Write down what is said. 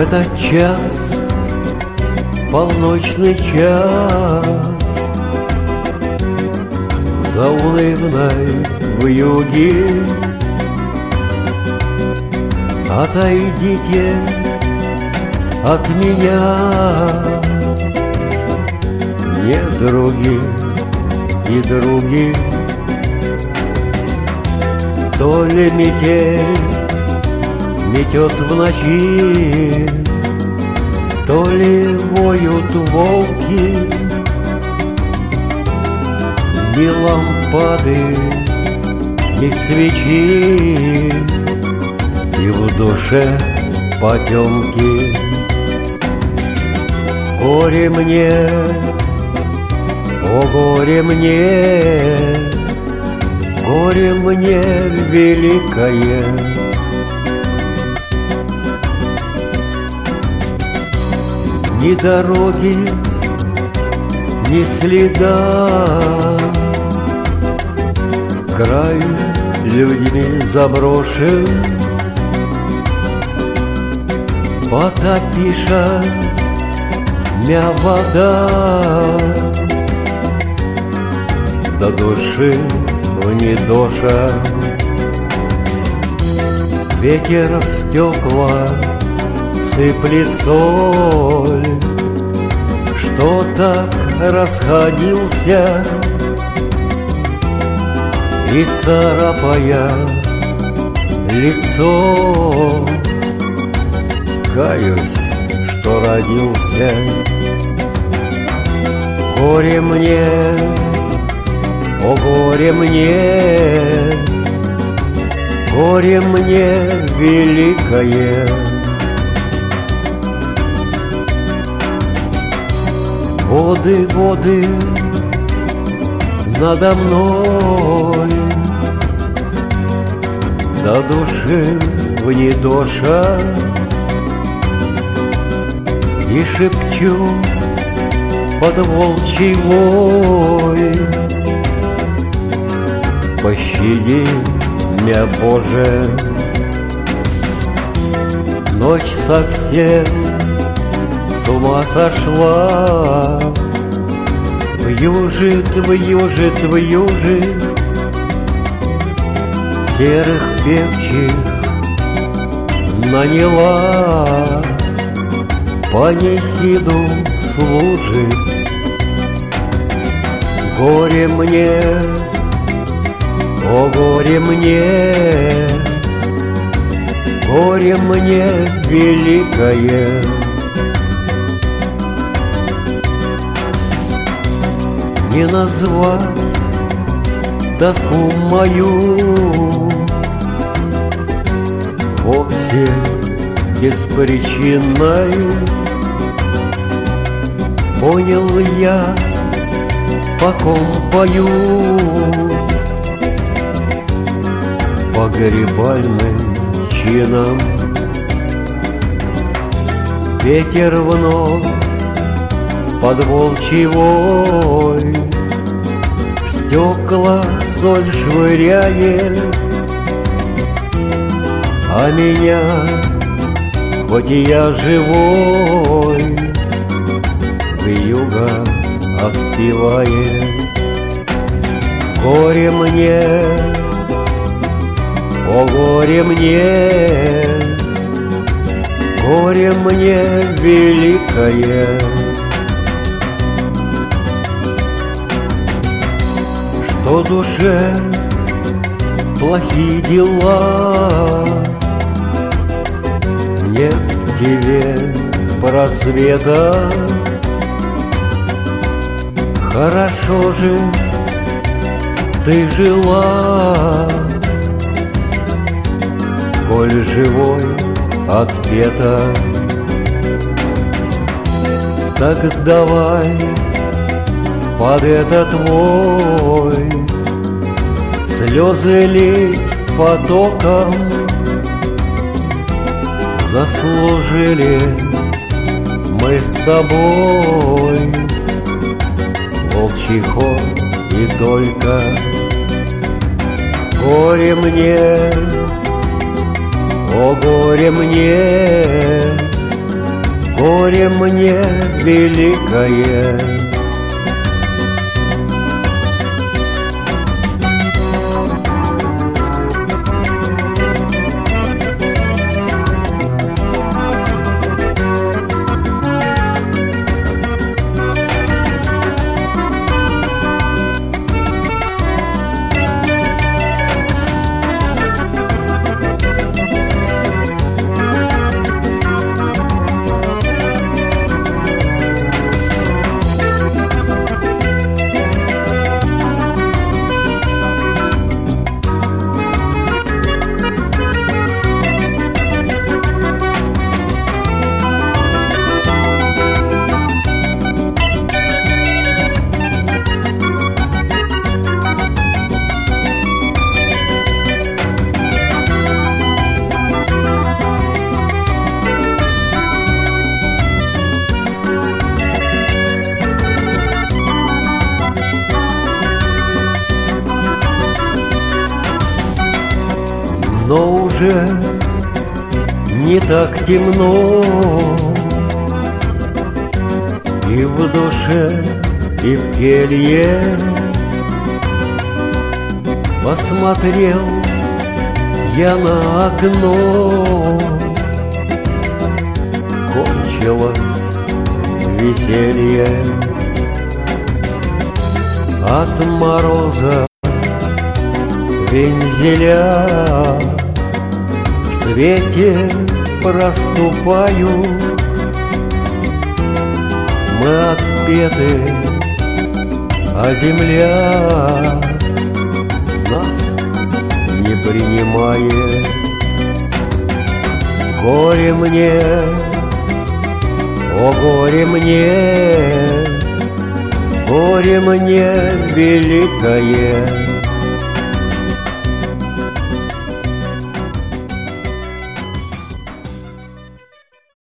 этот час, полночный час, заунывной вьюги, отойдите от меня, не други и други. То ли метель метет в ночи, то ли воют волки, ни лампады, ни свечи, и в душе потемки. Горе мне, о горе мне, горе мне великое. Ни дороги, ни следа, край людьми заброшен, потопиша мя вода, до души не доша. Ветер в стекла сыплет соль, что так расходился, и царапая лицо, каюсь, что родился. Горе мне, о горе мне, горе мне великое. Воды, воды надо мной, до души вне доша, и шепчу под волчий вой: пощади мя, Боже. Ночь совсем с ума сошла, вьюжит, вьюжит, вьюжит, серых певчих наняла, панихиду служит. Горе мне, о горе мне, горе мне великое. Не назвать тоску мою вовсе беспричинной. Понял я, по ком пою, погребальным чином. Ветер вновь под волчий вой в стекла соль швыряет, а меня, хоть и я живой, вьюга отпевает. Горе мне, о горе мне, горе мне великое. Что душе плохие дела, нет в тебе просвета. Хорошо же ты жила, коль живой отпета. Так давай под этот вой слезы лить потоком. Заслужили мы с тобой волчий хор и только. Горе мне, о горе мне, горе мне великое. Но уже не так темно, и в душе, и в келье. Посмотрел я на окно, кончилось веселье. От мороза вензеля в свете проступают. Мы отпеты, а земля нас не принимает. Горе мне, о горе мне, горе мне великое.